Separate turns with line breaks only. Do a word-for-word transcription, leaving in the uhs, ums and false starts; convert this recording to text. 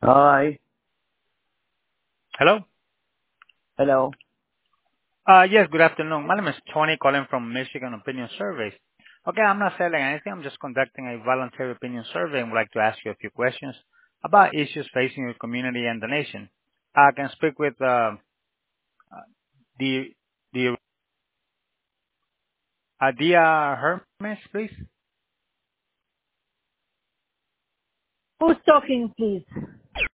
Hi.
Hello?
Hello.
Uh, yes, good afternoon. My name is Tony calling from Michigan Opinion Surveys. Okay, I'm not selling anything. I'm just conducting a voluntary opinion survey and would like to ask you a few questions about issues facing your community and the nation. I can speak with uh, the the uh, Dia Hermes, please.
Who's talking, please?